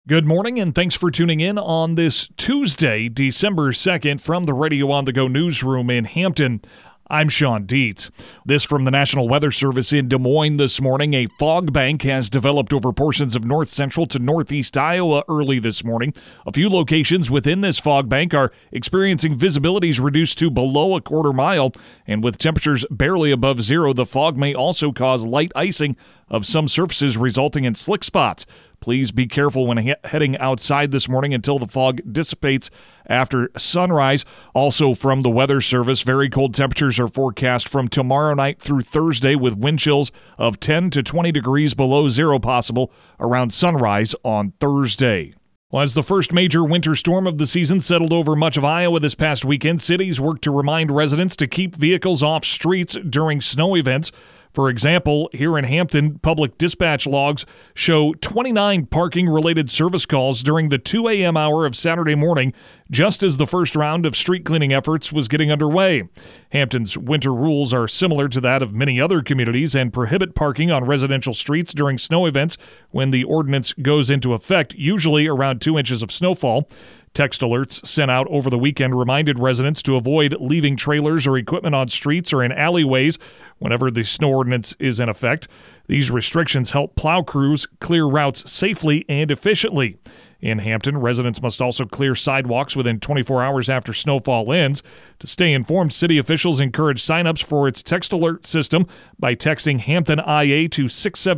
Good morning, and thanks for tuning in on this Tuesday, December 2nd, from the Radio on the Go newsroom in Hampton. I'm Sean Dietz. This from the National Weather Service in Des Moines this morning. A fog bank has developed over portions of north central to northeast Iowa early this morning. A few locations within this fog bank are experiencing visibilities reduced to below a quarter mile, and with temperatures barely above zero, the fog may also cause light icing of some surfaces, resulting in slick spots. Please be careful when heading outside this morning until the fog dissipates after sunrise. Also from the Weather Service, very cold temperatures are forecast from tomorrow night through Thursday, with wind chills of 10 to 20 degrees below zero possible around sunrise on Thursday. Well, as the first major winter storm of the season settled over much of Iowa this past weekend, cities worked to remind residents to keep vehicles off streets during snow events. For example, here in Hampton, public dispatch logs show 29 parking-related service calls during the 2 a.m. hour of Saturday morning, just as the first round of street cleaning efforts was getting underway. Hampton's winter rules are similar to that of many other communities and prohibit parking on residential streets during snow events when the ordinance goes into effect, usually around 2 inches of snowfall. Text alerts sent out over the weekend reminded residents to avoid leaving trailers or equipment on streets or in alleyways whenever the snow ordinance is in effect. These restrictions help plow crews clear routes safely and efficiently. In Hampton, residents must also clear sidewalks within 24 hours after snowfall ends. To stay informed, city officials encourage signups for its text alert system by texting Hampton IA to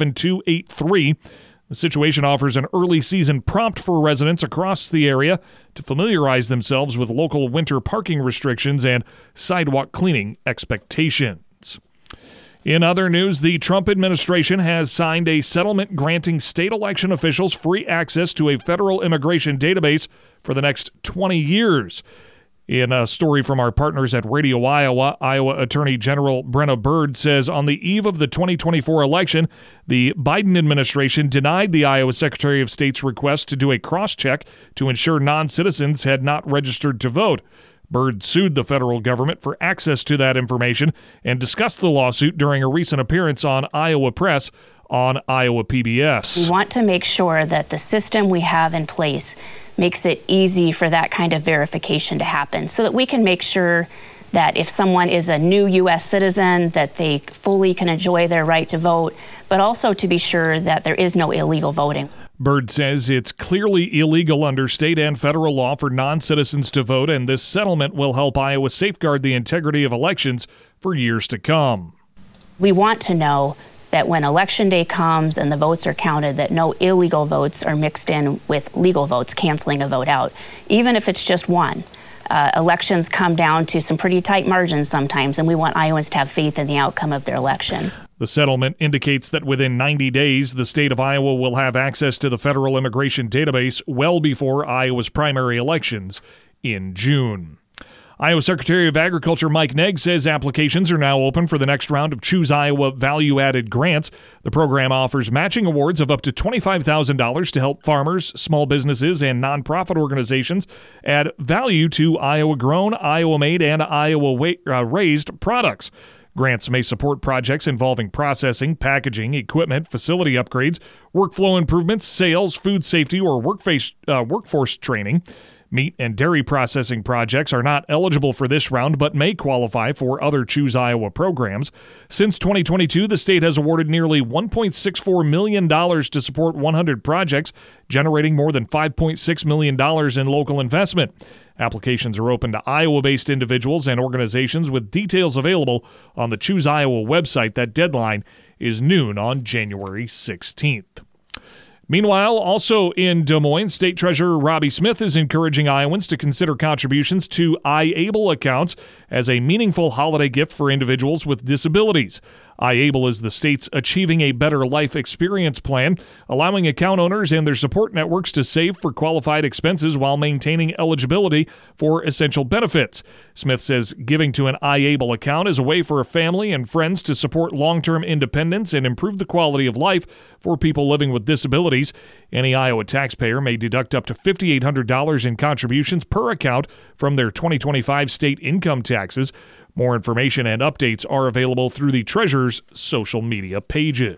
67283. The situation offers an early season prompt for residents across the area to familiarize themselves with local winter parking restrictions and sidewalk cleaning expectations. In other news, the Trump administration has signed a settlement granting state election officials free access to a federal immigration database for the next 20 years. In a story from our partners at Radio Iowa, Iowa Attorney General Brenna Bird says on the eve of the 2024 election, the Biden administration denied the Iowa Secretary of State's request to do a cross-check to ensure non-citizens had not registered to vote. Bird sued the federal government for access to that information and discussed the lawsuit during a recent appearance on Iowa Press on Iowa PBS. We want to make sure that the system we have in place makes it easy for that kind of verification to happen so that we can make sure that if someone is a new U.S. citizen, that they fully can enjoy their right to vote, but also to be sure that there is no illegal voting. Bird says it's clearly illegal under state and federal law for non-citizens to vote, and this settlement will help Iowa safeguard the integrity of elections for years to come. We want to know that when election day comes and the votes are counted, that no illegal votes are mixed in with legal votes, canceling a vote out, even if it's just one. Elections come down to some pretty tight margins sometimes, and we want Iowans to have faith in the outcome of their election. The settlement indicates that within 90 days, the state of Iowa will have access to the federal immigration database well before Iowa's primary elections in June. Iowa Secretary of Agriculture Mike Naig says applications are now open for the next round of Choose Iowa value-added grants. The program offers matching awards of up to $25,000 to help farmers, small businesses, and nonprofit organizations add value to Iowa-grown, Iowa-made, and Iowa-raised products. Grants may support projects involving processing, packaging, equipment, facility upgrades, workflow improvements, sales, food safety, or workforce training. Meat and dairy processing projects are not eligible for this round but may qualify for other Choose Iowa programs. Since 2022, the state has awarded nearly $1.64 million to support 100 projects, generating more than $5.6 million in local investment. Applications are open to Iowa-based individuals and organizations, with details available on the Choose Iowa website. That deadline is noon on January 16th. Meanwhile, also in Des Moines, State Treasurer Robbie Smith is encouraging Iowans to consider contributions to iAble accounts as a meaningful holiday gift for individuals with disabilities. iAble is the state's Achieving a Better Life experience plan, allowing account owners and their support networks to save for qualified expenses while maintaining eligibility for essential benefits. Smith says giving to an iAble account is a way for a family and friends to support long-term independence and improve the quality of life for people living with disabilities. Any Iowa taxpayer may deduct up to $5,800 in contributions per account from their 2025 state income taxes. More information and updates are available through the Treasurer's social media pages.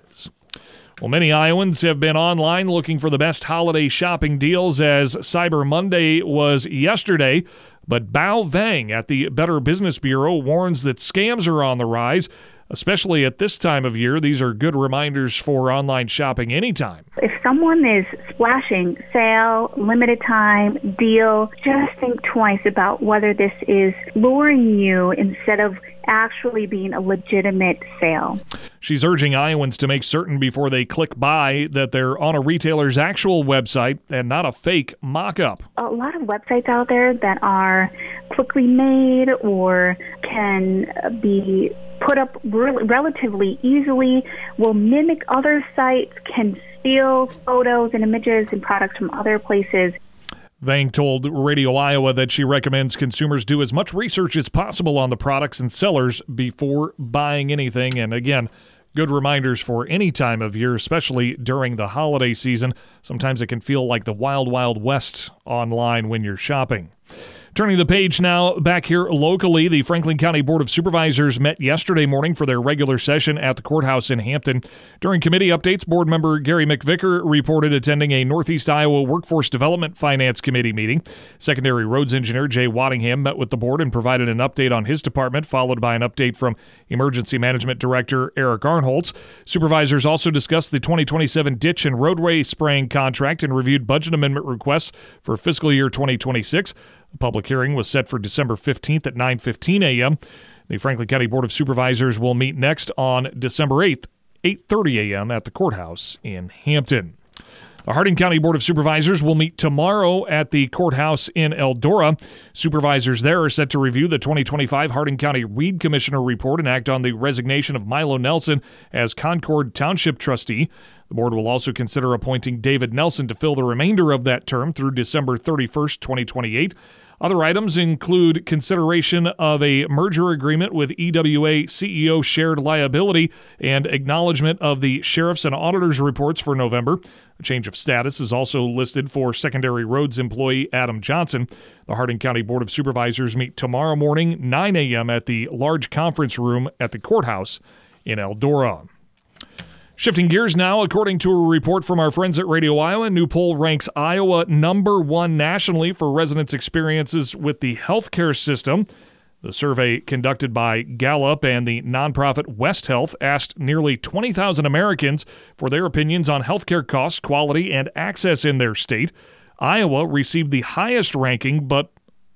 Well, many Iowans have been online looking for the best holiday shopping deals as Cyber Monday was yesterday. But Bao Vang at the Better Business Bureau warns that scams are on the rise, especially at this time of year. These are good reminders for online shopping anytime. If someone is splashing sale, limited time, deal, just think twice about whether this is luring you instead of actually being a legitimate sale. She's urging Iowans to make certain before they click buy that they're on a retailer's actual website and not a fake mock-up. A lot of websites out there that are quickly made or can be put up relatively easily will mimic other sites, can steal photos and images and products from other places. Vang told Radio Iowa that she recommends consumers do as much research as possible on the products and sellers before buying anything. And again, good reminders for any time of year, especially during the holiday season. Sometimes it can feel like the wild, wild west online when you're shopping. Turning the page now, back here locally, the Franklin County Board of Supervisors met yesterday morning for their regular session at the courthouse in Hampton. During committee updates, board member Gary McVicker reported attending a Northeast Iowa Workforce Development Finance Committee meeting. Secondary Roads Engineer Jay Waddingham met with the board and provided an update on his department, followed by an update from Emergency Management Director Eric Arnholtz. Supervisors also discussed the 2027 ditch and roadway spraying contract and reviewed budget amendment requests for fiscal year 2026. The public hearing was set for December 15th at 9:15 a.m. The Franklin County Board of Supervisors will meet next on December 8th, 8:30 a.m. at the courthouse in Hampton. The Hardin County Board of Supervisors will meet tomorrow at the courthouse in Eldora. Supervisors there are set to review the 2025 Hardin County Weed Commissioner report and act on the resignation of Milo Nelson as Concord Township trustee. The board will also consider appointing David Nelson to fill the remainder of that term through December 31st, 2028. Other items include consideration of a merger agreement with EWA CEO Shared Liability and acknowledgement of the sheriff's and auditor's reports for November. A change of status is also listed for Secondary Roads employee Adam Johnson. The Hardin County Board of Supervisors meet tomorrow morning, 9 a.m. at the large conference room at the courthouse in Eldora. Shifting gears now, according to a report from our friends at Radio Iowa, a new poll ranks Iowa number 1 nationally for residents' experiences with the healthcare system. The survey conducted by Gallup and the nonprofit West Health asked nearly 20,000 Americans for their opinions on healthcare costs, quality, and access in their state. Iowa received the highest ranking, but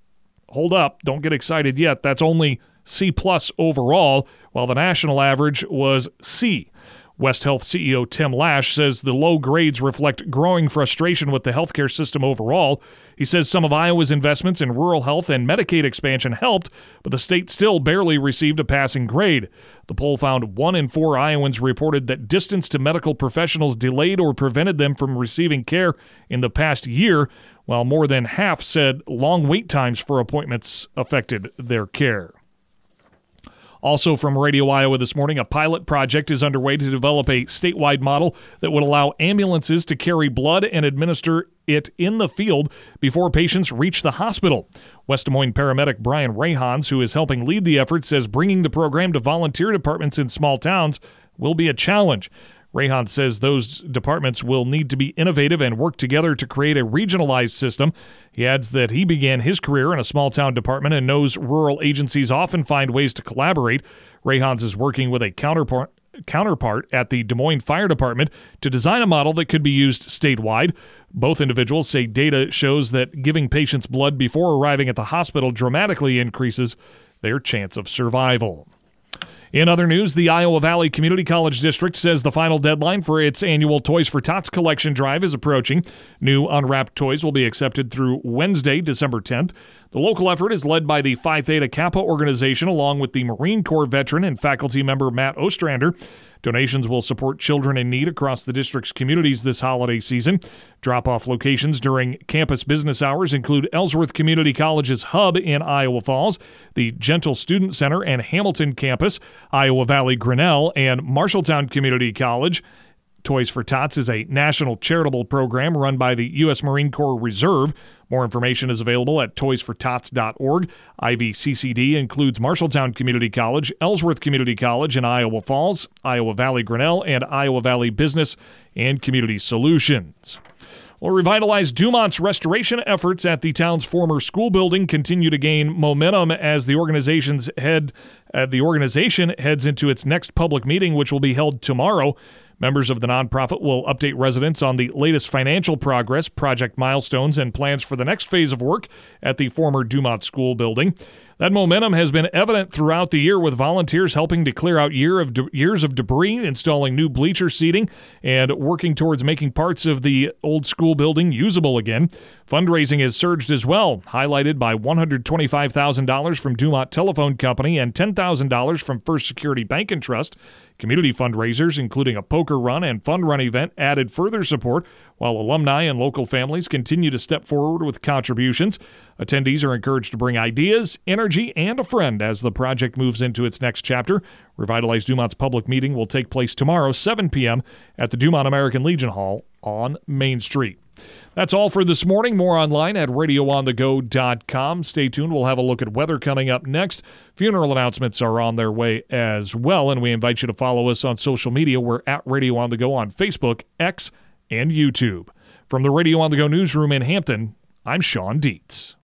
hold up, don't get excited yet. That's only C+ overall, while the national average was C. West Health CEO Tim Lash says the low grades reflect growing frustration with the healthcare system overall. He says some of Iowa's investments in rural health and Medicaid expansion helped, but the state still barely received a passing grade. The poll found 1 in 4 Iowans reported that distance to medical professionals delayed or prevented them from receiving care in the past year, while more than half said long wait times for appointments affected their care. Also from Radio Iowa this morning, a pilot project is underway to develop a statewide model that would allow ambulances to carry blood and administer it in the field before patients reach the hospital. West Des Moines paramedic Brian Rayhans, who is helping lead the effort, says bringing the program to volunteer departments in small towns will be a challenge. Rayhan says those departments will need to be innovative and work together to create a regionalized system. He adds that he began his career in a small-town department and knows rural agencies often find ways to collaborate. Rayhans is working with a counterpart at the Des Moines Fire Department to design a model that could be used statewide. Both individuals say data shows that giving patients blood before arriving at the hospital dramatically increases their chance of survival. In other news, the Iowa Valley Community College District says the final deadline for its annual Toys for Tots collection drive is approaching. New unwrapped toys will be accepted through Wednesday, December 10th. The local effort is led by the Phi Theta Kappa organization along with the Marine Corps veteran and faculty member Matt Ostrander. Donations will support children in need across the district's communities this holiday season. Drop-off locations during campus business hours include Ellsworth Community College's hub in Iowa Falls, the Gentle Student Center and Hamilton campus, Iowa Valley Grinnell, and Marshalltown Community College. Toys for Tots is a national charitable program run by the U.S. Marine Corps Reserve. More information is available at toysfortots.org. IVCCD includes Marshalltown Community College, Ellsworth Community College in Iowa Falls, Iowa Valley Grinnell, and Iowa Valley Business and Community Solutions. Well, revitalized Dumont's restoration efforts at the town's former school building continue to gain momentum as the organization heads into its next public meeting, which will be held tomorrow. Members of the nonprofit will update residents on the latest financial progress, project milestones, and plans for the next phase of work at the former Dumont School building. That momentum has been evident throughout the year, with volunteers helping to clear out years of debris, installing new bleacher seating, and working towards making parts of the old school building usable again. Fundraising has surged as well, highlighted by $125,000 from Dumont Telephone Company and $10,000 from First Security Bank and Trust. Community fundraisers, including a poker run and fun run event, added further support, while alumni and local families continue to step forward with contributions. Attendees are encouraged to bring ideas, energy, and a friend as the project moves into its next chapter. Revitalize Dumont's public meeting will take place tomorrow, 7 p.m. at the Dumont American Legion Hall on Main Street. That's all for this morning. More online at radioonthego.com. Stay tuned. We'll have a look at weather coming up next. Funeral announcements are on their way as well, and we invite you to follow us on social media. We're at Radio on the Go on Facebook, X, and YouTube. From the Radio on the Go newsroom in Hampton, I'm Sean Dietz.